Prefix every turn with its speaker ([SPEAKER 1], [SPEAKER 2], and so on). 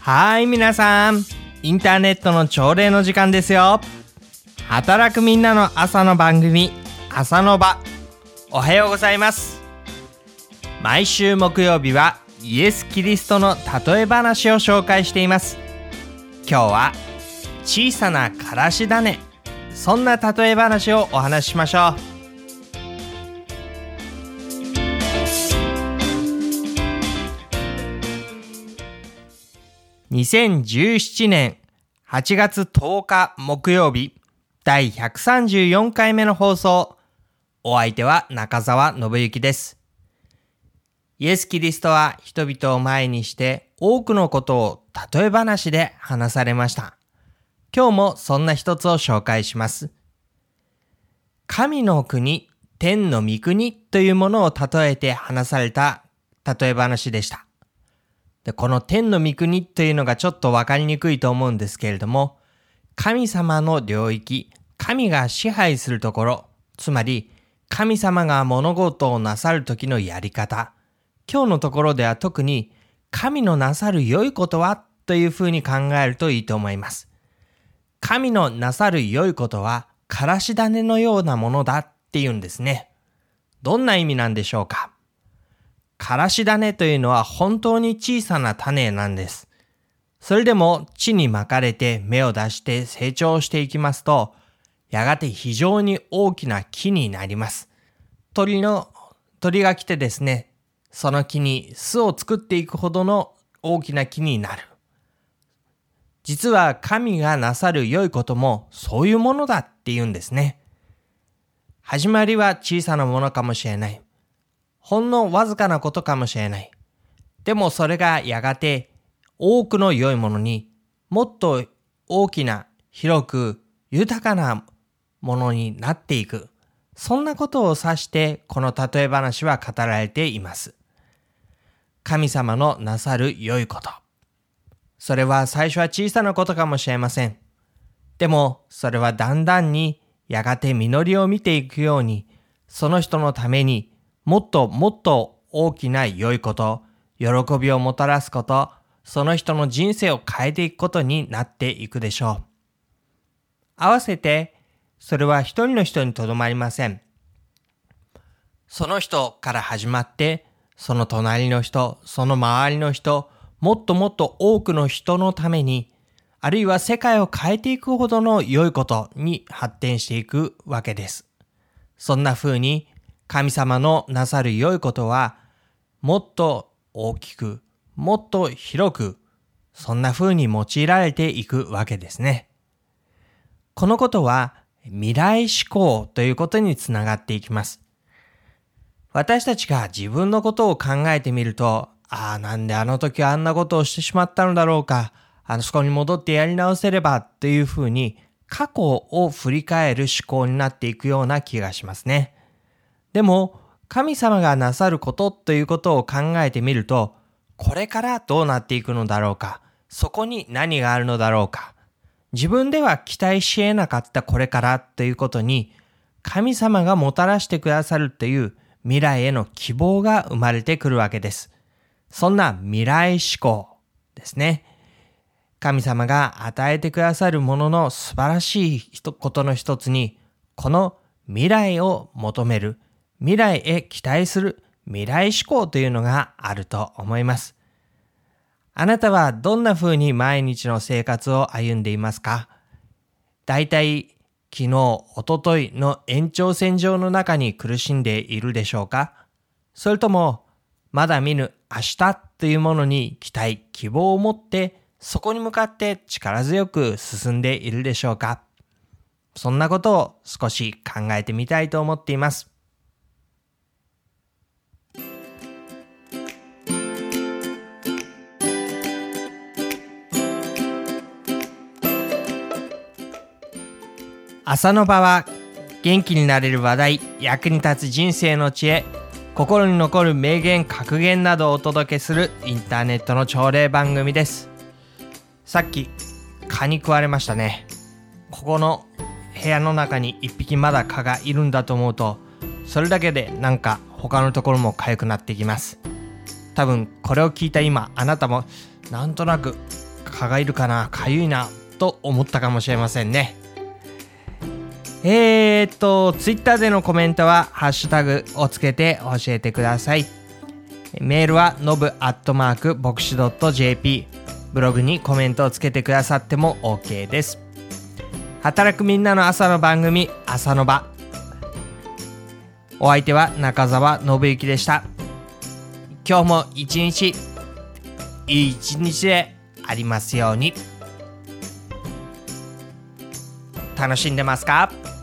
[SPEAKER 1] 皆さん、インターネットの朝礼の時間ですよ。働くみんなの朝の番組、朝の場。おはようございます。毎週木曜日はイエス・キリストの例え話を紹介しています。今日は小さなからし種、そんな例え話をお話ししましょう。2017年8月10日木曜日、第134回目の放送。お相手は中澤信之です。イエス・キリストは人々を前にして多くのことを例え話で話されました。今日もそんな一つを紹介します。神の国、天の御国というものを例えて話された例え話でした。で、この天の御国というのがちょっとわかりにくいと思うんですけれども、神様の領域、神が支配するところ、つまり神様が物事をなさる時のやり方、今日のところでは特に神のなさる良いことはというふうに考えるといいと思います。神のなさる良いことはからし種のようなものだっていうんですね。どんな意味なんでしょうか。からし種というのは本当に小さな種なんです。それでも地にまかれて芽を出して成長していきますと、やがて非常に大きな木になります。鳥が来てですね、その木に巣を作っていくほどの大きな木になる。実は神がなさる良いこともそういうものだっていうんですね。始まりは小さなものかもしれない。ほんのわずかなことかもしれない。でもそれがやがて多くの良いものに、もっと大きな、広く、豊かなものになっていく。そんなことを指してこの例え話は語られています。神様のなさる良いこと。それは最初は小さなことかもしれません。でもそれはだんだんにやがて実りを見ていくように、その人のためにもっともっと大きな良いこと、喜びをもたらすこと、その人の人生を変えていくことになっていくでしょう。合わせて、それは一人の人にとどまりません。その人から始まって、その隣の人、その周りの人、もっともっと多くの人のために、あるいは世界を変えていくほどの良いことに発展していくわけです。そんな風に、神様のなさる良いことは、もっと大きく、もっと広く、そんな風に用いられていくわけですね。このことは未来志向ということにつながっていきます。私たちが自分のことを考えてみると、なんであの時あんなことをしてしまったのだろうか、そこに戻ってやり直せればという風に過去を振り返る思考になっていくような気がしますね。でも神様がなさることということを考えてみると、これからどうなっていくのだろうか、そこに何があるのだろうか、自分では期待し得なかったこれからということに、神様がもたらしてくださるという未来への希望が生まれてくるわけです。そんな未来志向ですね。神様が与えてくださるものの素晴らしいことの一つに、この未来を求める、未来へ期待する未来志向というのがあると思います。あなたはどんな風に毎日の生活を歩んでいますか？だいたい昨日、おとといの延長線上の中に苦しんでいるでしょうか？それとも、まだ見ぬ明日というものに期待、希望を持って、そこに向かって力強く進んでいるでしょうか？そんなことを少し考えてみたいと思っています。朝の場は元気になれる話題、役に立つ人生の知恵、心に残る名言格言などをお届けするインターネットの朝礼番組です。さっき蚊に食われましたね。ここの部屋の中に一匹まだ蚊がいるんだと思うと、それだけでなんか他のところも痒くなってきます。多分これを聞いた今、あなたもなんとなく蚊がいるかな、かゆいなと思ったかもしれませんね。ツイッターでのコメントはハッシュタグをつけて教えてください。メールはnobu@bokushi.jp、ブログにコメントをつけてくださっても OK です。働くみんなの朝の番組、朝の場。お相手は中澤信之でした。今日も一日いい一日でありますように。楽しんでますか？